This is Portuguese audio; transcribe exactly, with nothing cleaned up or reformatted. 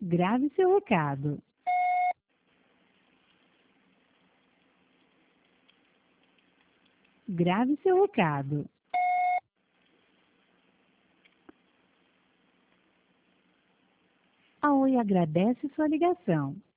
Grave seu recado. Grave seu recado. A Oi agradece sua ligação.